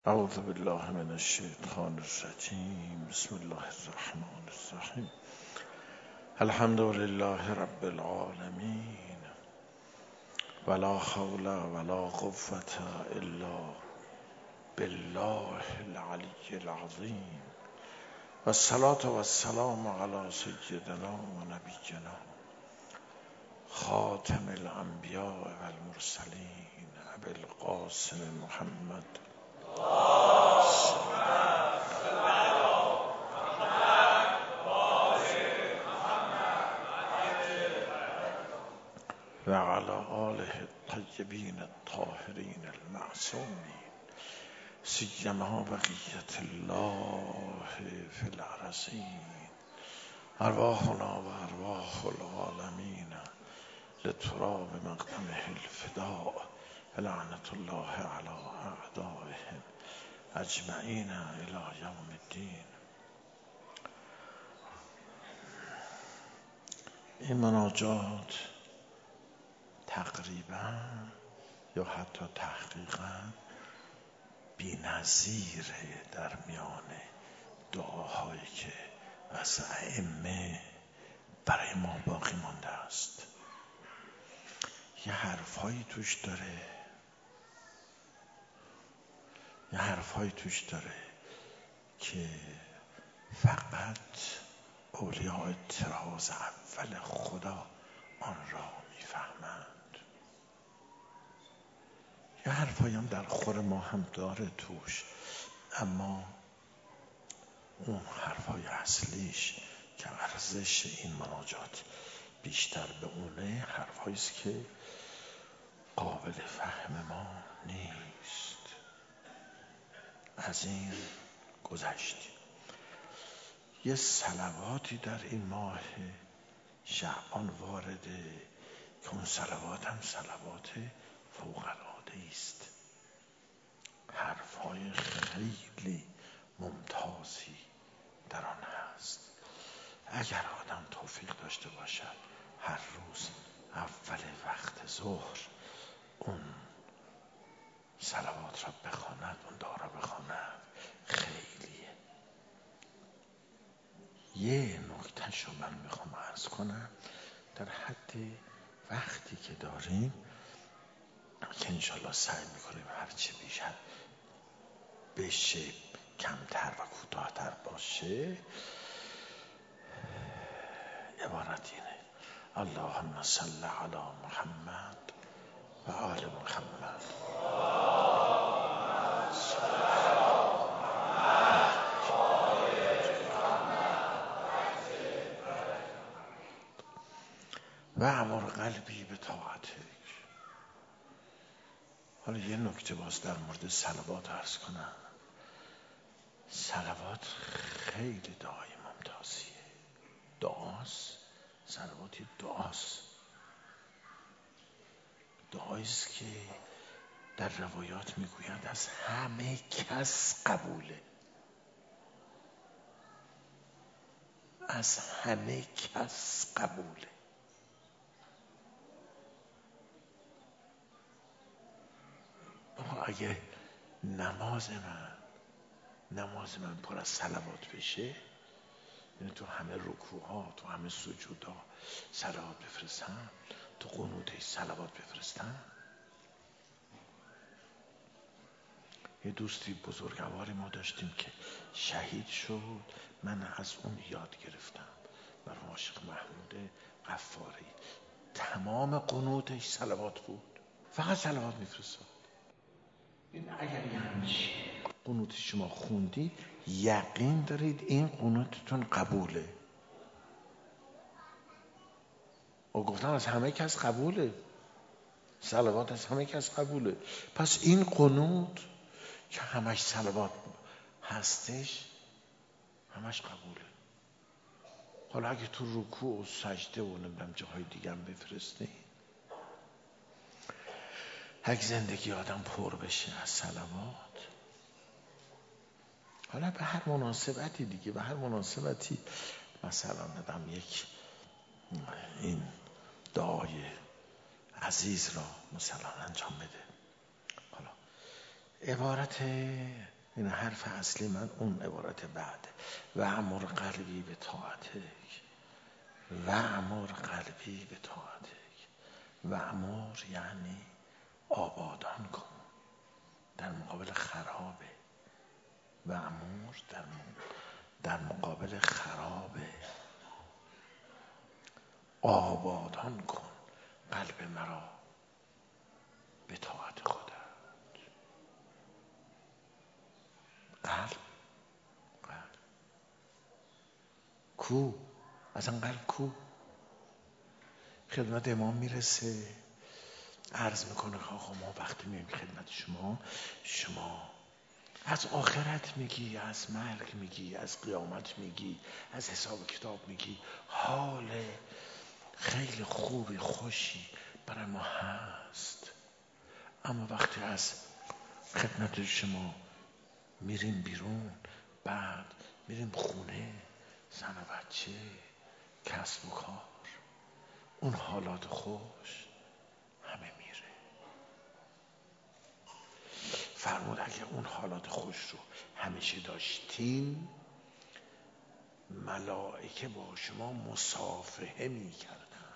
اعوذ بالله من الشیطان الرجیم. بسم الله الرحمن الرحیم. الحمد لله رب العالمین ولا حول ولا قوة الا بالله العلی العظیم و الصلاة و السلام علی سیدنا و نبینا خاتم الانبیاء و المرسلین ابی القاسم محمد و علی آله الطیبین الطاهرین المعصومین سیما بقیة الله فی الارضین ارواحنا و ارواح العالمین لتراب مقدمه الفداء لعنت الله علی اعدائهم اجمعین الی یوم الدین. این مناجات تقریبا یا حتی تحقیقا بی‌نظیره در میان دعاهایی که از ائمه برای ما باقی مانده است. یه حرفایی توش داره که فقط اولیاء طراز اول خدا آن را میفهمند. یه حرفایی هم در خور ما هم داره توش، اما اون حرفای اصلیش که ارزش این مناجات بیشتر به اونه حرفاییست که قابل فهم ما نیست. از این گذشتیم. یه صلواتی در این ماه شعبان وارده که اون صلوات هم صلوات فوق‌العاده است. حرفای خیلی ممتازی در آن هست. اگر آدم توفیق داشته باشد هر روز اول وقت ظهر اون صلوات را بخواند، اون دعا را بخواند، خیلیه. یه نکته‌شو من میخوام عرض کنم در حد وقتی که داریم که انشالله سعی میکنیم هرچی بیشتر بشه کمتر و کوتاه‌تر باشه. عبارت اینه: اللهم صل علی محمد و آل محمد. و امر قلبی به طاعتک. حالا یه نکته باز در مورد صلوات عرض کنم. صلوات خیلی دعای ممتازیه. دعاست، صلواتی دعاست. دعاییست که در روایات میگویند از همه کس قبوله. از همه کس قبوله. اگه نماز من پر از صلوات بشه، یعنی تو همه رکوعها، تو همه سجودها صلوات بفرستم، تو قنوتش صلوات بفرستم. یه دوستی بزرگواری ما داشتیم که شهید شد. من از اون یاد گرفتم. مرحوم عاشق محمود غفاری تمام قنوتش صلوات بود. فقط صلوات میفرستاد. اگر یه قنوت شما خوندید یقین دارید این قنوتتون قبوله. و گفتم از همه کس قبوله. صلوات از همه کس قبوله. پس این قنوت که همش صلوات هستش همش قبوله. حالا اگه تو رکوع و سجده و نمیدونم جاهای دیگه هم بفرسته، اگه زندگی آدم پر بشه از صلوات، حالا به هر مناسبتی دیگه، به هر مناسبتی، مثلا ندم یک این دعای عزیز را مثلا انجام بده. حالا عبارت این حرف اصلی من اون عبارت بعد و امر قلبی به طاعتک و امر قلبی به طاعتک و امر یعنی آبادان کن در مقابل خرابه و امر در مقابل خرابه آبادان کن قلب مرا به طاعت خودت. قلب کو اصلا قلب کو؟ خدمت امام میرسه عرض میکنه که آقا ما وقتی میایم خدمت شما از آخرت میگی، از مرگ میگی، از قیامت میگی، از حساب کتاب میگی، حال خیلی خوبی خوشی برای ما هست، اما وقتی از خدمت شما میریم بیرون، بعد میریم خونه، زن و بچه، کسب و کار، اون حالات خوش همه میره. فرمود اگه اون حالات خوش رو همیشه داشتین، ملائکه با شما مصافحه میکردن.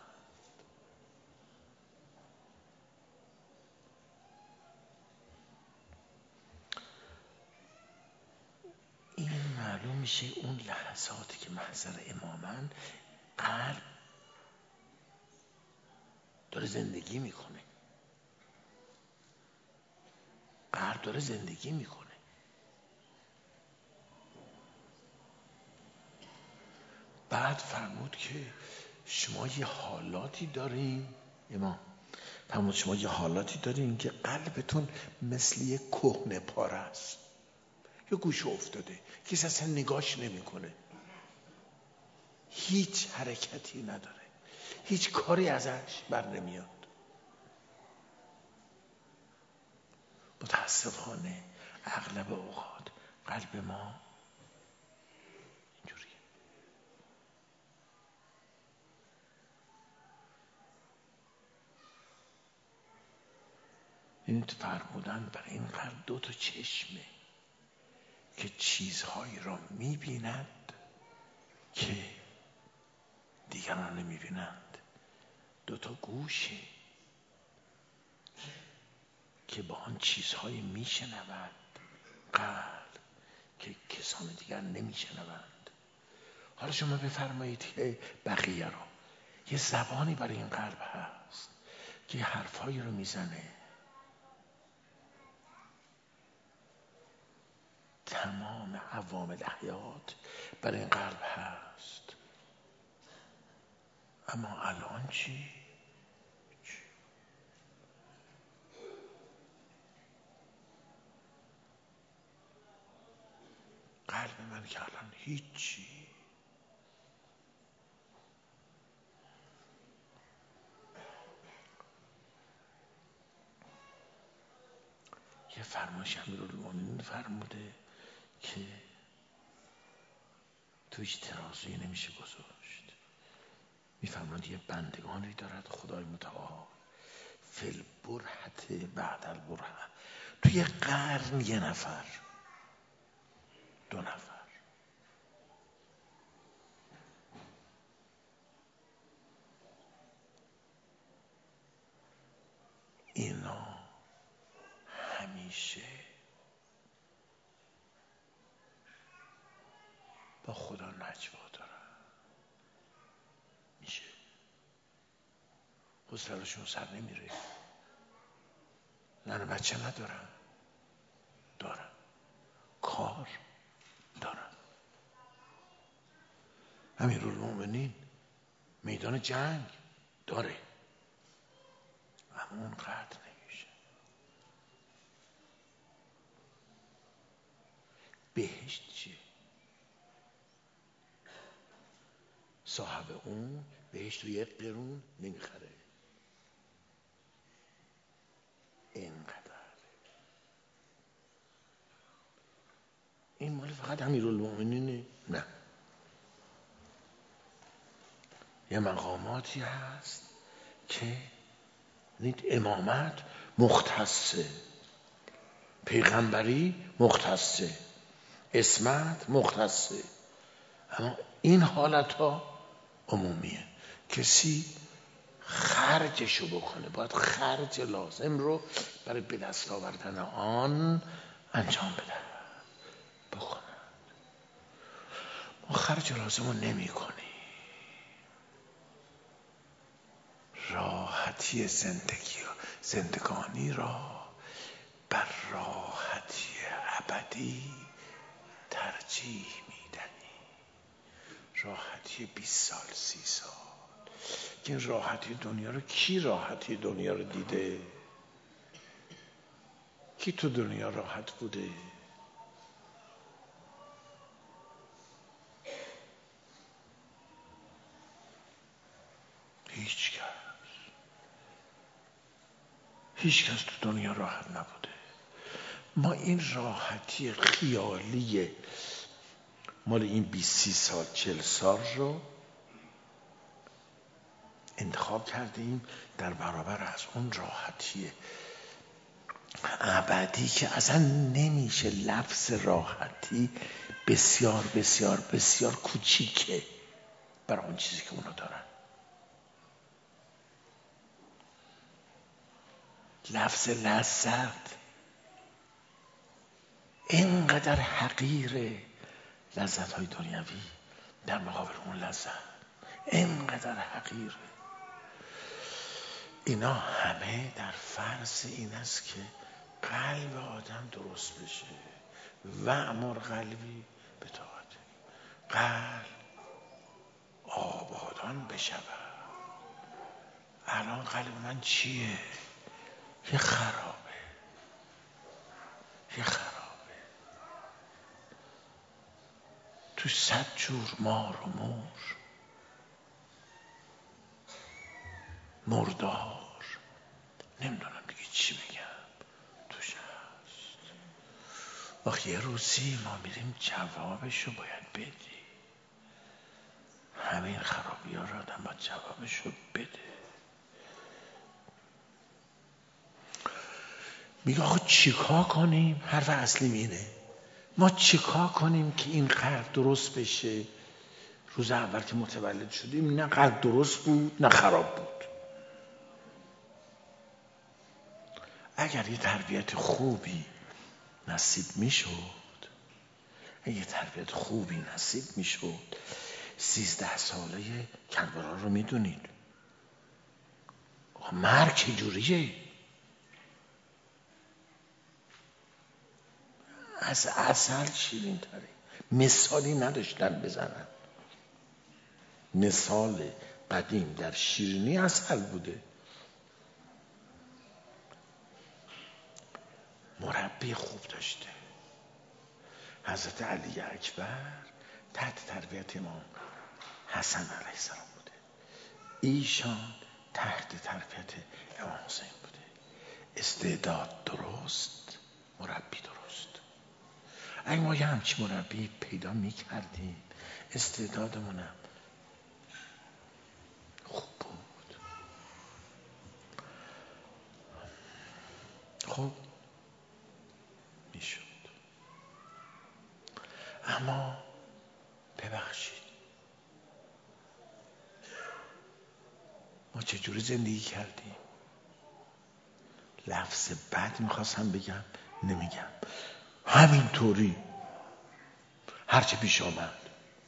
این معلوم میشه اون لحظاتی که محضر امامن، قلب داره زندگی میکنه، قلب داره زندگی میکنه. بعد فرمود که شما یه حالاتی دارین، امام فرمود شما یه حالاتی دارین که قلبتون مثل یه کهنه پاره است، یه گوشه افتاده، کسی اصلا نگاش نمیکنه، هیچ حرکتی نداره، هیچ کاری ازش بر نمیاد. متاسفانه اغلب اوقات قلب ما اینجوریه. این فرمودن برای این قلب 2 چشمه که چیزهایی را میبیند که دیگران نمیبینند، 2 گوشه که با آن چیزهایی میشنود قلب که کسان دیگر نمیشنوند. حالا شما بفرمایید که بقیه را، یه زبانی برای این قلب هست که حرفایی رو میزنه، تمام عوامل حیات برای این قلب هست، اما الان چی؟ قلب من که الان هیچی. یه فرمایش امیرالمومنین فرموده که تو هیچ ترازویی نمیشه گذاشت. میفرماند یه بندگانی دارد خدای متعال فی البرهت بعد البرهه، توی قرن 1 نفر 2 نفر اینا همیشه با خدا نجوا دارن. میشه حوصله‌شون سر نمیره، زن و بچه ندارن، دارن کار دارن. امیرالمومنین میدان جنگ داره، اما اون قدر نمیشه. بهشت چیه؟ صاحب اون بهشت رو 1 قرون نمیخره، اینقدر. این مال فقط امیرالمومنینه؟ نه، یه مقاماتی هست که امامت مختصه پیغمبری مختصه، عصمت مختصه، اما این حالت ها عمومیه. کسی خرجشو بکنه، باید خرج لازم رو برای به دست آوردن آن انجام بده، بکنه. ما خرج لازم رو نمی کنیم. راحتی زندگانی را بر راحتی ابدی ترجیح میدنی. راحتی 20 سال 30 سال. این راحتی دنیا رو، کی راحتی دنیا رو دیده؟ کی تو دنیا راحت بوده؟ هیچ کس تو دنیا راحت نبوده. ما این راحتی خیالی مال این 20 سال 40 سال رو انتخاب کردیم در برابر از اون راحتی ابدی که اصلا نمیشه. لفظ راحتی بسیار بسیار بسیار کوچیکه برای اون چیزی که اونا دارن. لفظ لذت اینقدر حقیره، لذت های دنیوی در مقابل اون لذت اینقدر حقیره. اینا همه در فرض این است که قلب آدم درست بشه. وعمر قلبی به طاعت، قلب آبادان بشود. الان قلب من چیه؟ یه خرابه. تو 100 جور مار و مور، مردار، نمیدونم دیگه چی بگم، توش هست. آخه یه روزی ما میریم جوابشو باید بدی. همین خرابی ها رو آدم باید جوابشو بده. میگه آخه چیکار کنیم؟ حرف اصلی اینه، ما چیکار کنیم که این قلب درست بشه؟ روز اول که متولد شدیم نه قلب درست بود نه خراب بود. اگر یه تربیت خوبی نصیب میشد، 13 ساله کربلا رو میدونید مرگ چجوریه؟ از عسل شیرین تره. مثالی نداشتن بزنن. مثال قدیم در شیرینی عسل بوده. مربی خوب داشته. حضرت علی اکبر تحت تربیت امام حسن علیه السلام بوده. ایشان تحت تربیت امام حسین بوده. استعداد درست، مربی درست. اگه ما یه همچین مربی پیدا میکردیم استعدادمونم خوب بود. خب میشد. اما ببخشید ما چجوری زندگی کردیم؟ لفظ بد میخواستم بگم نمیگم، همینطوری هرچه پیش آمد.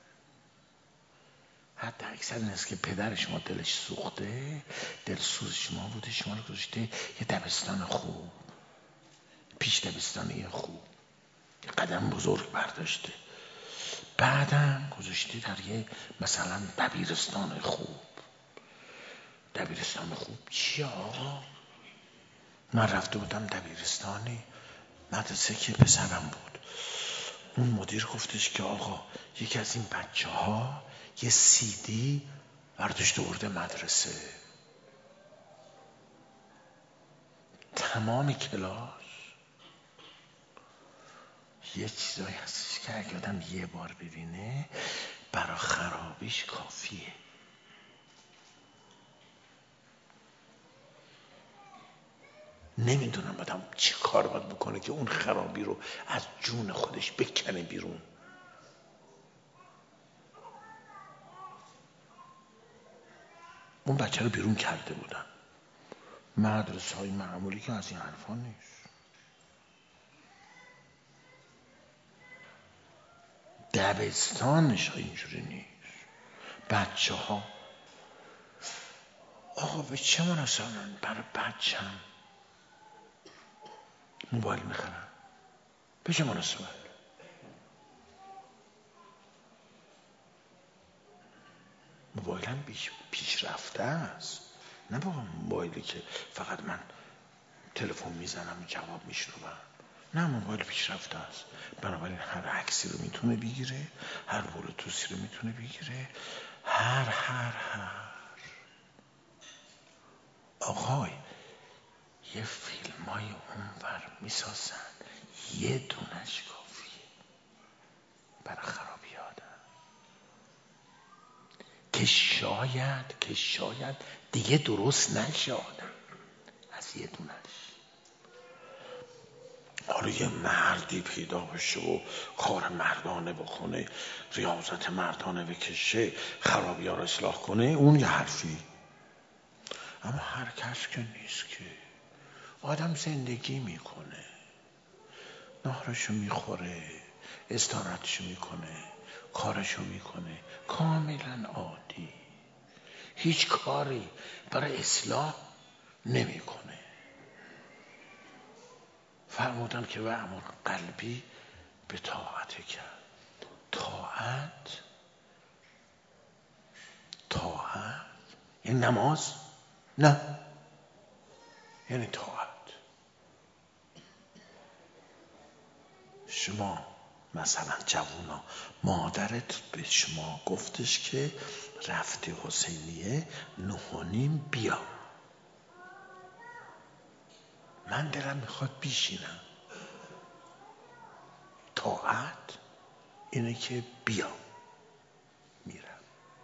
حتی اکثر این است که پدر شما دلش سوخته، دلسوز شما بوده، شما رو گذاشته یه دبستان خوب، پیش دبستانی خوب، یه قدم بزرگ برداشته، بعدم گذاشته در یه مثلا دبیرستان خوب. دبیرستان خوب چیه آقا؟ من رفته بودم دبیرستانی مدرسه که پسرم بود. اون مدیر گفتش که آقا یکی از این بچه ها یه CD برداشته برده مدرسه. تمام کلاس یه چیزایی هستش که اگه آدم یه بار ببینه برای خرابیش کافیه. نمیدونم آدم چی کار باید بکنه که اون خرابی رو از جون خودش بکنه بیرون. اون بچه رو بیرون کرده بودن. مدرسه های معمولی که از این حرفا نیست. دبستانش اینجوری نیست. بچه ها آقا به چه مناسبت برای بچه‌م موبایل میخرن؟ به چه مناسبت؟ موبایلم پیشرفته است، نه بابا موبایلی که فقط من تلفن میزنم جواب میشنوم. نه، موبایل پیشرفته است، بنابراین هر عکسی رو میتونه بگیره، هر بلوتوثی رو میتونه بگیره، هر آقای یه فیلم های اونور میسازن، یه دونش کافیه برای خرابی آدم، که شاید دیگه درست نشه آدم از یه دونش. حالا یه مردی پیدا بشه و کار مردانه بکنه، ریاضت مردانه بکشه، خرابی ها رو اصلاح کنه، اون یه حرفی. اما هر کس که نیست که آدم زندگی میکنه، نهارشو میخوره، استراحتشو میکنه، کارشو میکنه، کاملا عادی، هیچ کاری برای اصلاح نمیکنه. فرمودن که و امر قلبی به طاعت کرد. طاعت یعنی نماز؟ نه، یعنی طاعت. شما مثلا جوونا مادرت به شما گفتش که رفتی حسینیه 9:30 بیا، من دلم میخواد بیشینم. طاعت اینه که بیا، میرم.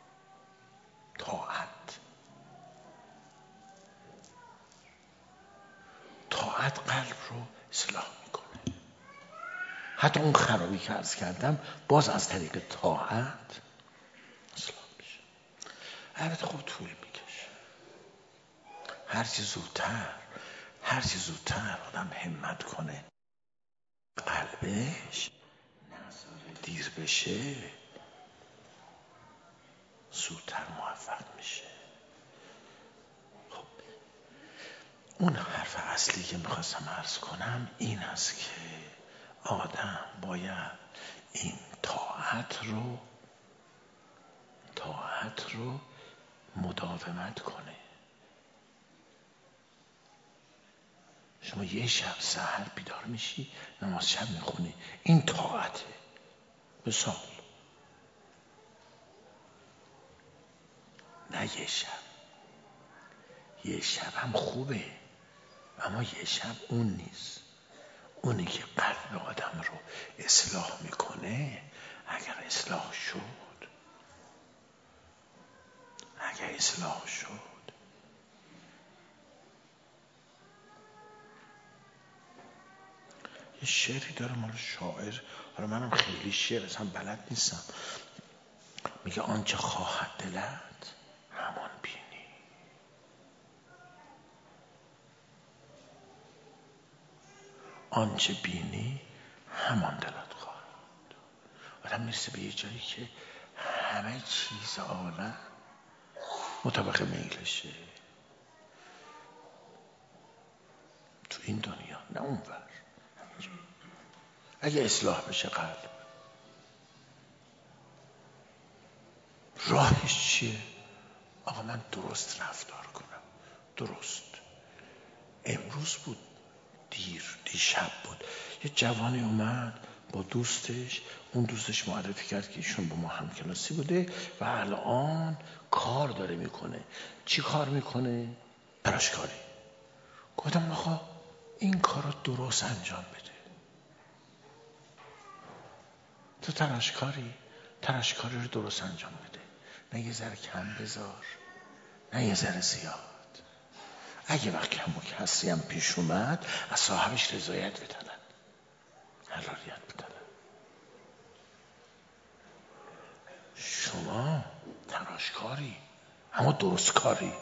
طاعت قلب رو اصلاح میکنه. حتی اون خرابی که عرض کردم باز از طریق طاعت اصلاح میشه. البته خب طول میکشه. هرچی زودتر آدم همت کنه قلبش دیر بشه، زودتر موفق میشه. خب اون حرف اصلی که میخواستم عرض کنم این است که آدم باید این طاعت رو مداومت کنه. شما یه شب سحر بیدار میشی، نماز شب میخونی، این طاعته. مثال نه یه شب هم خوبه، اما یه شب اون نیست. اونی که قلب آدم رو اصلاح میکنه، اگر اصلاح شد یه شعری داره مال شاعر، حالا منم خیلی شعر اصلا بلد نیستم، میگه آنچه خواهد دلت همان بینی، آنچه بینی همان دلت خواهد. آدم میرسه به یه جایی که همه چیز عالم مطابق میلشه، تو این دنیا نه اونور. اگه اصلاح بشه قلب، راهش چیه؟ آقا من درست رفتار کنم. درست. امروز بود دیشب بود یه جوانی اومد با دوستش، اون دوستش معرفی کرد که ایشون با ما همکلاسی بوده و الان کار داره میکنه. چی کار میکنه؟ تراشکاری. گفتم آقا این کار رو درست انجام بده. تو تراشکاری رو درست انجام بده، نه یه ذره کم بذار، نه یه ذره زیاد. اگه وقت کم و کسری هم پیش اومد از صاحبش رضایت بطلب، حلالیت بطلب. شما تلاشکاری اما درست کاری.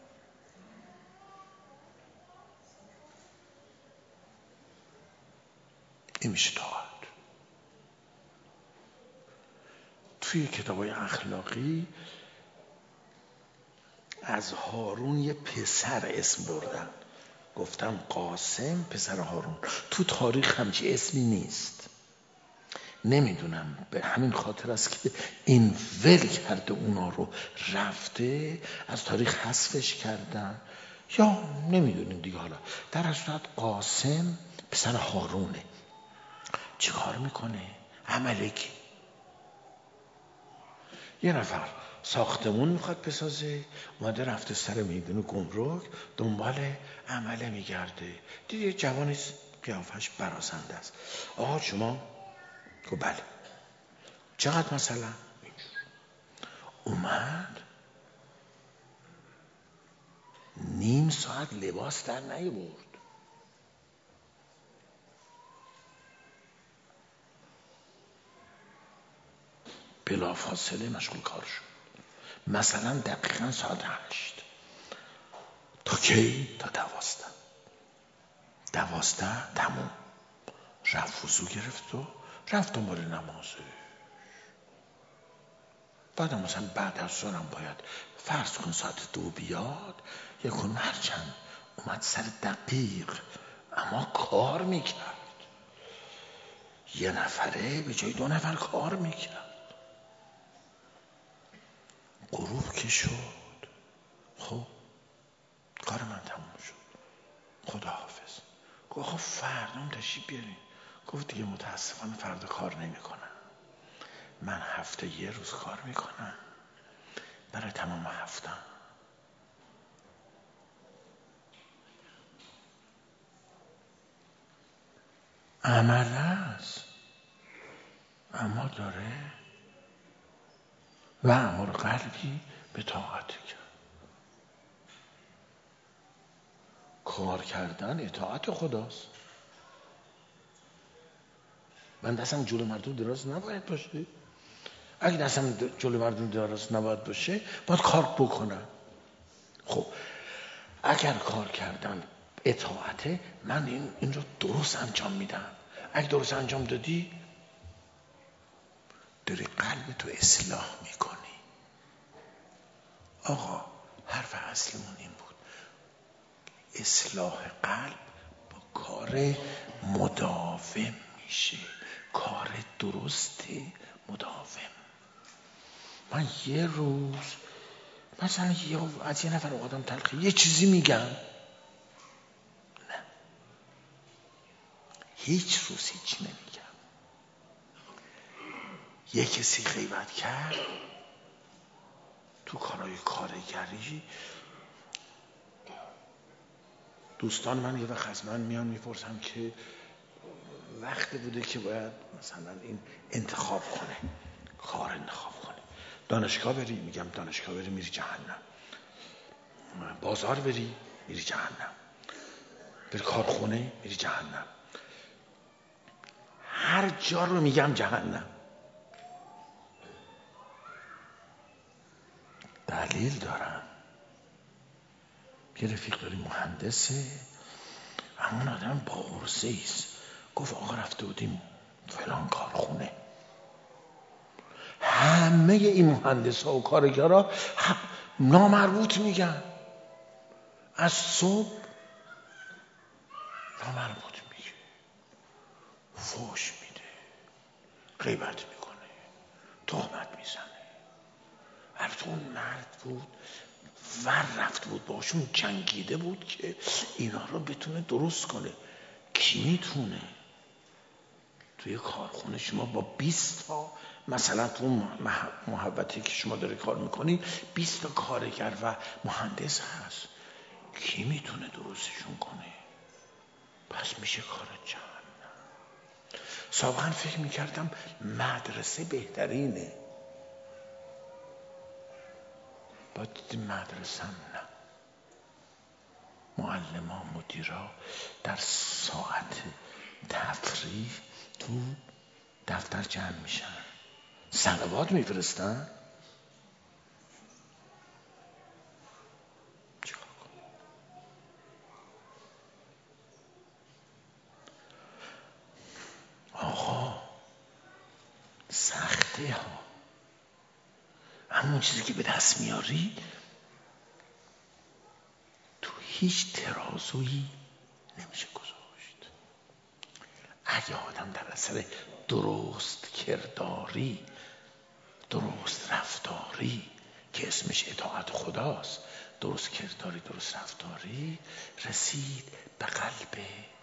این میشه طاعت. توی کتابای اخلاقی از هارون یه پسر اسم بردن، گفتم قاسم پسر هارون. تو تاریخ همچی اسمی نیست. نمیدونم به همین خاطر است که این ول کرده اونا رو، رفته از تاریخ حذفش کردن، یا نمیدونیم دیگه. حالا در اصل قاسم پسر هارونه. چه کار میکنه؟ عملکی. یه نفر ساختمون میخواد بسازه، اومده رفته سر میدون گمرک دنبال عمله میگرده، دید یه جوانی قیافش برازنده است. آقا شما؟ خب بله. چقدر مثلا؟ اومد نیم ساعت لباس در نیاورد. بلافاصله مشغول کار شد. مثلا دقیقا ساعت 8. تا کی؟ تا 12 تموم. رفت وضو گرفت و رفت دنبال نمازه. بعد مثلا بعد از ظهرم باید فرض کن ساعت 2 بیاد، یکون هرچند اومد سر دقیق، اما کار میکرد. یه نفره به جای 2 نفر کار میکرد. غروب که شد، خب کار من تموم شد، خداحافظ. گفت خب فردام تشریف بیارین. گفت دیگه متاسفانه فردا کار نمیکنم، من هفته یه روز کار میکنم برای تمام هفته. عمل است اما داره و امر قلبی به طاعت کرد. کار کردن اطاعت خداست. من دستم جلو مردم دراز نباید باشه. اگه دستم جلو مردم دراز نباید باشه باید کار بکنم. خب اگر کار کردن اطاعته، من این رو درست انجام میدم. اگه درست انجام دادی داری قلب تو اصلاح میکنی. آقا حرف اصلیمون این بود، اصلاح قلب با کار مداوم میشه، کار درسته مداوم. من یه روز مثلا از یه نفر آدم تلخی یه چیزی میگم، نه هیچ روز هیچی نمیگم. یه کسی غیبت کرد تو کارهای کارگری، دوستان من یه وقت از من میان میپرسم که وقت بوده که باید مثلا این انتخاب کنه، کار انتخاب کنه. دانشگاه بری، میگم دانشگاه بری میری جهنم. بازار بری میری جهنم. بری کارخونه میری جهنم. هر جا رو میگم جهنم. دلیل دارم. یه رفیق داری مهندسه، اما اون آدم با عرضه ایست. گفت آقا رفته بودیم فلان کارخونه، همه این مهندس ها و کارگرها نامربوط میگن، از صبح نامربوط میگه، فوش میده، غیبت میکنه، تهمت میزنه. البته اون مرد بود ور رفته بود باشون جنگیده بود که اینا رو بتونه درست کنه. کی میتونه؟ توی کارخونه شما با 20 تا مثلا تو محوطه‌ای که شما داره کار میکنی 20 تا کارگر و مهندس هست، کی میتونه درستشون کنه؟ پس میشه کار جهنم. سابقا فکر میکردم مدرسه بهترینه، بعد دیدیم مدرسه هم نه. معلما مدیرا در ساعت تفریح تو دفتر جمع میشن، صلوات میفرستن. چیکار کنم؟ آقا سخته ها، همون چیزی که به دست میاری تو هیچ ترازویی نمیشه گذاشت. اگه آدم در اثر درست کرداری، درست رفتاری که اسمش اطاعت خداست، درست کرداری، درست رفتاری، رسید به قلب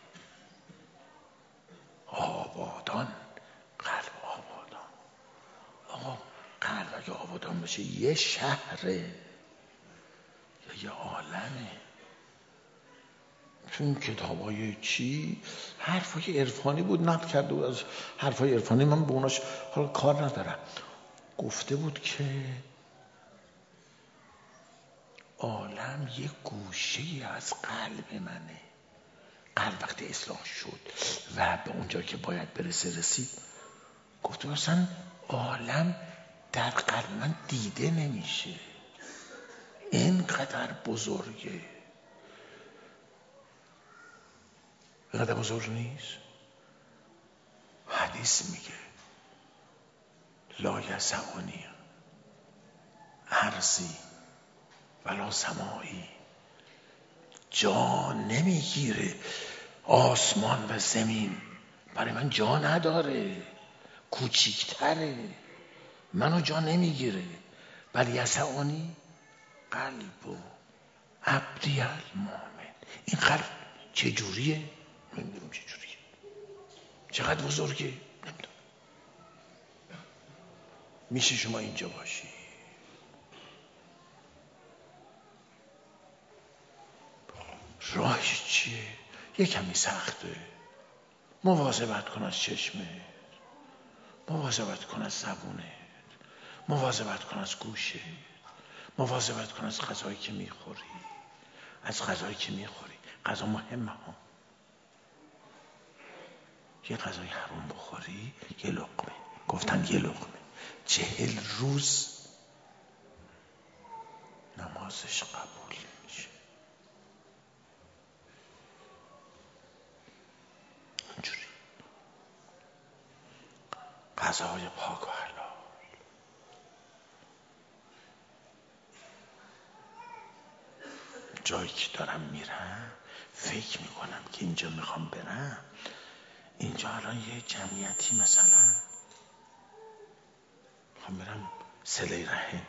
آبادان. قلب آبادان. آقا قلب اگه آبادان بشه یه شهره یا یه عالمه. چون کتابای چی حرفای عرفانی بود، نقل کرده بود از حرفای عرفانی، من به اوناش حالا کار ندارم. گفته بود که عالم یه گوشه از قلب منه. قلب وقتی اصلاح شد و به اونجا که باید برسه رسید، گفته مثلا عالم در قلب من دیده نمیشه، اینقدر بزرگه. اینقدر بزرگ نیست؟ حدیث میگه لا یسعنی ارضی ولا سمایی، جا نمیگیره آسمان و زمین، برای من جا نداره، کوچیکتره، منو جا نمیگیره. ولی یسعنی قلب و عبدی المؤمن. این قلب چجوریه؟ نمیدونم چجوریه، چقدر بزرگه نمیدونم. میشه شما اینجا باشی، راهش چیه؟ یه کمی سخته. مواظبت کن از چشمت، مواظبت کن از زبونت، مواظبت کن از گوشت، مواظبت کن از غذایی که میخوری. از غذایی که میخوری، غذا مهمه ها. یه غذای حرام بخوری، یه لقمه، گفتن یه لقمه 40 روز نمازش قبول میشه. اینجوری غذاهای پاک و حلال. جایی که دارم میرم فکر میکنم که اینجا میخوام برم، اینجا الان یه جمعیتی مثلا میخوام برم صله رحم،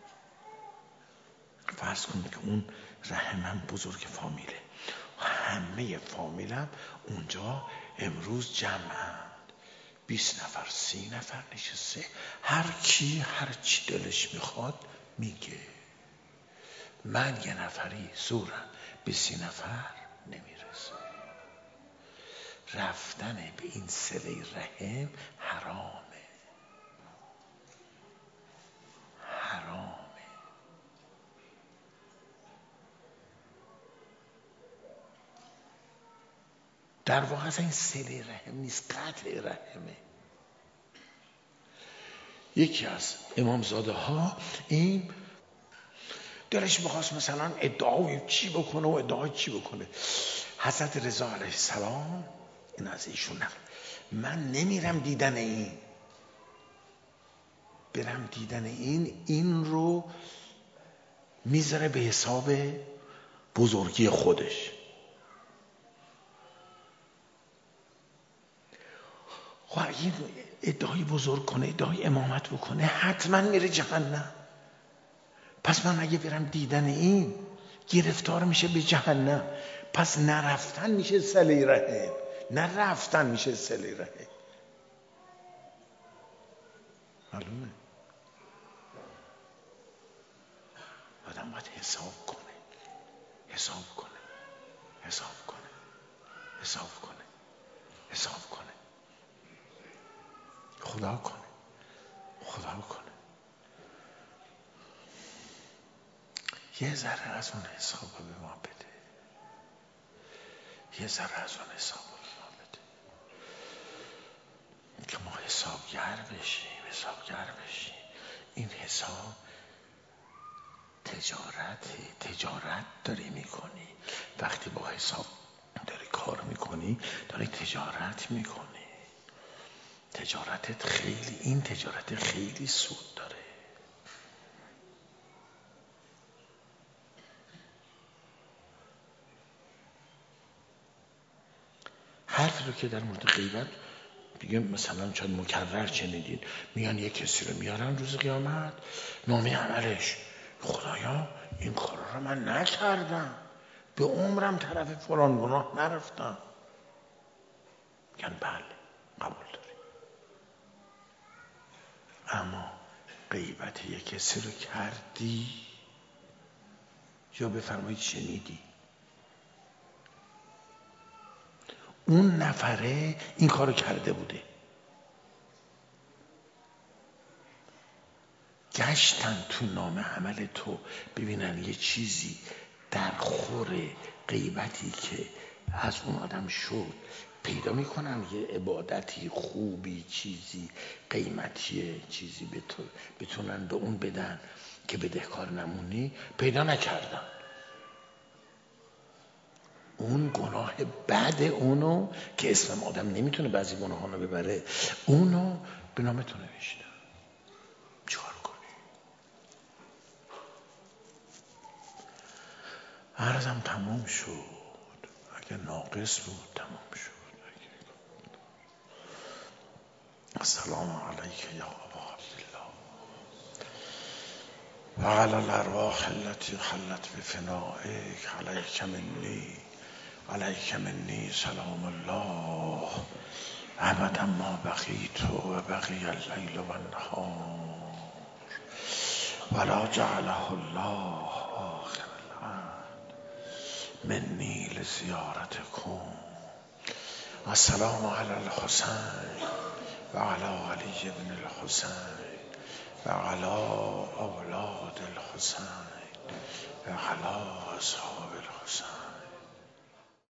فرض کنید که اون رحم من بزرگ فامیله، همه فامیلم اونجا امروز جمعند، 20 نفر 30 نفر نشسته، هر کی هر چی دلش میخواد میگه. من یه نفری زورم به 30 نفر نمیرسه. رفتن به این صله رحم حرامه، حرامه. در واقع این صله رحم نیست، قطع رحمه. یکی از امامزاده ها این دلش میخواست مثلا ادعای چی بکنه و ادعای چی بکنه. حضرت رضا علیه السلام این از ایشون نقل، من نمیرم دیدن این، برم دیدن این رو میذاره به حساب بزرگی خودش. خب اگه ادعای بزرگ کنه، ادعای امامت بکنه، حتما میره جهنم. پس من اگه برم دیدن این گرفتار میشه به جهنم. پس نرفتن میشه صله رحم، نرفتن میشه صله رحم. معلومه؟ آدم باید حساب کنه، حساب کنه، حساب کنه، حساب کنه، حساب کنه، خدا کنه، خدا کنه. یه ذره از اون حساب به ما بده. یه ذره از اون حساب رو بده که ما حسابگر بشیم. این حساب تجارت داری میکنی. وقتی با حساب داری کار میکنی داری تجارت میکنی. این تجارت خیلی سود داره. حرفی رو که در مورد غیبت دیگه مثلا چند مکرر شنیدین، میان یک کسی رو میارن روز قیامت، نامه عملش، خدایا این کارا رو من نکردم، به عمرم طرف فلان گناه نرفتم. میگن بله قبول داری. اما غیبت یک کسی رو کردی یا بفرمایید شنیدی، اون نفره این کارو کرده بوده، گشتن تو نامه عمل تو ببینن یه چیزی در خور غیبتی که از اون آدم شد پیدا میکنن، یه عبادتی خوبی، چیزی قیمتی، چیزی بتونن به اون بدن که بدهکار نمونی، پیدا نکردن. اون گناه بعد اونو که اسم آدم نمیتونه بعضی گناهانو ببره، اونو به نام تو نوشتن. چیکار کنی؟ عرضم تمام شد. اگه ناقص بود تمام شد. السلام علیک یا ابا عبدالله و علی الارواح التي حلت بفنائک، علیک منی سلام الله ابدا ما بقیت و بقی اللیل و النهار ولا جعله الله آخر العهد منی لزیارتکم. السلام علی الحسین و علی علی بن الحسین و علی اولاد الحسین و علی اصحاب الحسین.